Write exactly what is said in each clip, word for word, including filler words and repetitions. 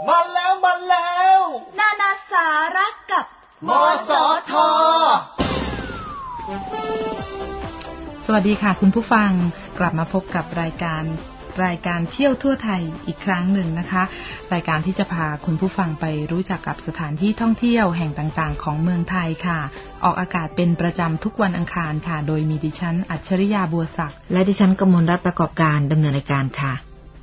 มาแล้วมาแล้วนานาสาระกับมสท. สวัสดีค่ะคุณผู้ฟังกลับมาพบกับรายการรายการเที่ยวทั่วไทยอีกครั้งหนึ่งนะคะรายการที่จะพาคุณผู้ฟังไปรู้จักกับสถานที่ท่องเที่ยวแห่งต่างๆของเมืองไทยค่ะออกอากาศเป็นประจำทุกวันอังคารค่ะโดยมีดิฉันอัจฉริยาบัวศักดิ์และดิฉันกมลรัตน์ประกอบการดำเนินรายการค่ะ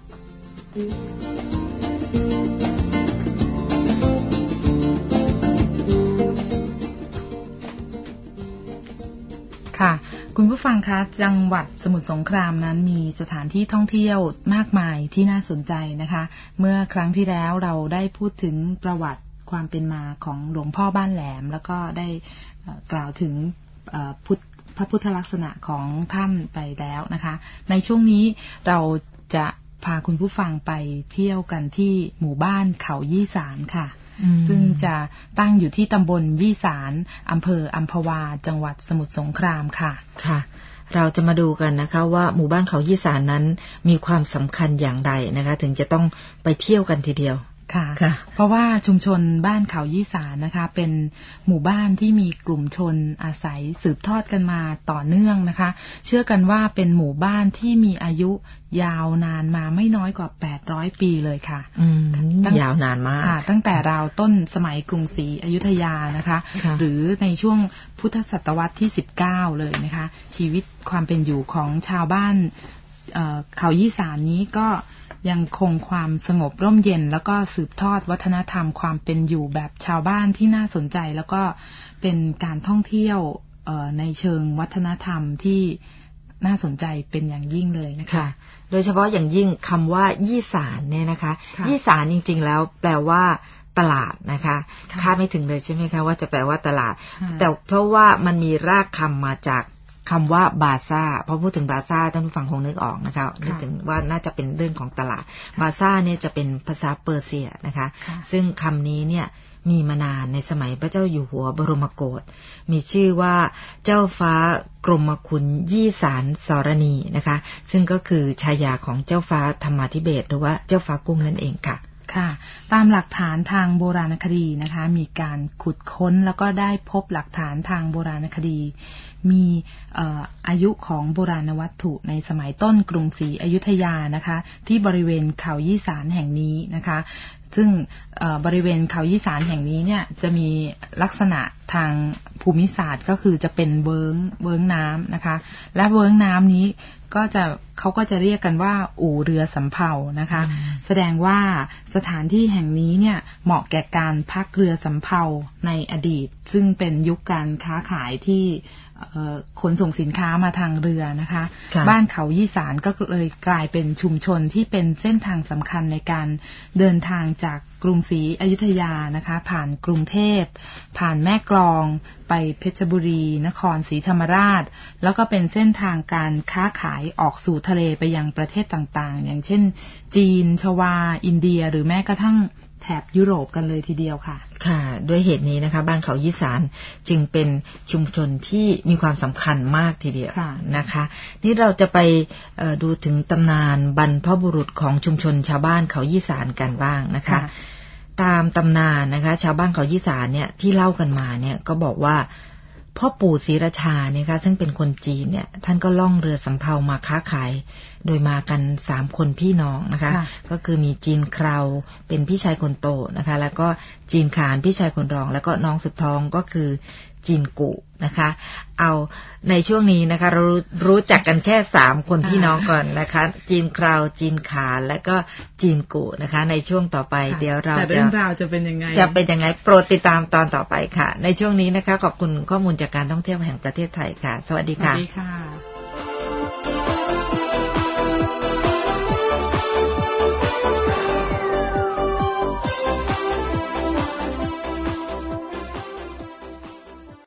ค่ะคุณผู้ฟังคะจังหวัดสมุทรสงครามนั้นมีสถานที่ท่องเที่ยวมากมายที่น่าสนใจนะคะเมื่อครั้งที่แล้วเราได้พูดถึงประวัติความเป็นมาของหลวงพ่อบ้านแหลมแล้วก็ได้กล่าวถึงพุทธพระพุทธลักษณะของท่านไปแล้วนะคะในช่วงนี้เราจะพาคุณผู้ฟังไปเที่ยวกันที่หมู่บ้านเขายี่สานค่ะซึ่งจะตั้งอยู่ที่ตำบลยี่สานอำเภออัมพวาจังหวัดสมุทรสงครามค่ะค่ะเราจะมาดูกันนะคะว่าหมู่บ้านเขายี่สานนั้นมีความสำคัญอย่างไรนะคะถึงจะต้องไปเที่ยวกันทีเดียวค่ะเพราะว่าชุมชนบ้านเขายี่สานนะคะเป็นหมู่บ้านที่มีกลุ่มชนอาศัยสืบทอดกันมาต่อเนื่องนะคะเชื่อกันว่าเป็นหมู่บ้านที่มีอายุยาวนานมาไม่น้อยกว่าแปดร้อยปีเลยค่ะอืมยาวนานมากตั้งแต่ราวต้นสมัยกรุงศรีอยุธยานะคะหรือในช่วงพุทธศตวรรษที่สิบเก้าเลยนะคะชีวิตความเป็นอยู่ของชาวบ้านเอ่อเขายี่สานนี้ก็ยังคงความสงบร่มเย็นแล้วก็สืบทอดวัฒนธรรมความเป็นอยู่แบบชาวบ้านที่น่าสนใจแล้วก็เป็นการท่องเที่ยวในเชิงวัฒนธรรมที่น่าสนใจเป็นอย่างยิ่งเลยนะคะโดยเฉพาะอย่างยิ่งคำว่ายี่สานเนี่ยนะคะยี่สานจริงๆแล้วแปลว่าตลาดนะคะคาดไม่ถึงเลยใช่ไหมคะว่าจะแปลว่าตลาดแต่เพราะว่ามันมีรากคำมาจากคำว่าบาซ่าพอพูดถึงบาซ่าท่านผู้ฟังคงนึกออกนะคะนึกถึงว่าน่าจะเป็นเรื่องของตลาดบาซ่าเนี่ยจะเป็นภาษาเปอร์เซียนะคะซึ่งคำนี้เนี่ยมีมานานในสมัยพระเจ้าอยู่หัวบรมโกศมีชื่อว่าเจ้าฟ้ากรมคุณยี่สานสรณีนะคะซึ่งก็คือฉายาของเจ้าฟ้าธรรมาธิเบศรหรือว่าเจ้าฟ้ากุ้งนั่นเองค่ะค่ะตามหลักฐานทางโบราณคดีนะคะมีการขุดค้นแล้วก็ได้พบหลักฐานทางโบราณคดีมีเอ่ออายุของโบราณวัตถุในสมัยต้นกรุงศรีอยุธยานะคะที่บริเวณเขายี่สานแห่งนี้นะคะซึ่งบริเวณเขายี่สานแห่งนี้เนี่ยจะมีลักษณะทางภูมิศาสตร์ก็คือจะเป็นเวิ้งเวิ้งน้ำนะคะและเวิ้งน้ำนี้ก็จะเขาก็จะเรียกกันว่าอู่เรือสำเภานะคะแสดงว่าสถานที่แห่งนี้เนี่ยเหมาะแก่การพักเรือสำเภาในอดีตซึ่งเป็นยุคการค้าขายที่ขนส่งสินค้ามาทางเรือนะคะบ้านเขายี่สานก็เลยกลายเป็นชุมชนที่เป็นเส้นทางสำคัญในการเดินทางจากกรุงศรีอยุธยานะคะผ่านกรุงเทพผ่านแม่กลองไปเพชรบุรีนครศรีธรรมราชแล้วก็เป็นเส้นทางการค้าขายออกสู่ทะเลไปยังประเทศต่างๆอย่างเช่นจีนชวาอินเดียหรือแม้กระทั่งแถบยุโรปกันเลยทีเดียวค่ะค่ะด้วยเหตุนี้นะคะบ้านเขายี่สานจึงเป็นชุมชนที่มีความสำคัญมากทีเดียวนะคะนี่เราจะไปดูถึงตำนานบรรพบุรุษของชุมชนชาวบ้านเขายี่สานกันบ้างนะคะตามตำนานนะคะชาวบ้านเขายี่สานเนี่ยที่เล่ากันมาเนี่ยก็บอกว่าพ่อปู่ศรีราชาเนี่ยค่ะซึ่งเป็นคนจีนเนี่ยท่านก็ล่องเรือสำเภามาค้าขายโดยมากันสามคนพี่น้องนะคะก็คือมีจีนเคราเป็นพี่ชายคนโตนะคะแล้วก็จีนขานพี่ชายคนรองแล้วก็น้องสุดท้องก็คือจีนกุนะคะเอาในช่วงนี้นะคะเรารู้จักกันแค่สามคนพี่น้องก่อนนะคะจีนเคราจีนขานและก็จีนกุนะคะในช่วงต่อไปเดี๋ยวเราจะเรื่องราวจะเป็นยังไงจะเป็นยังไงโปรดติดตามตอนต่อไปค่ะในช่วงนี้นะคะขอบคุณข้อมูลจากการท่องเที่ยวแห่งประเทศไทยค่ะสวัสดีค่ะสวัสดีค่ะ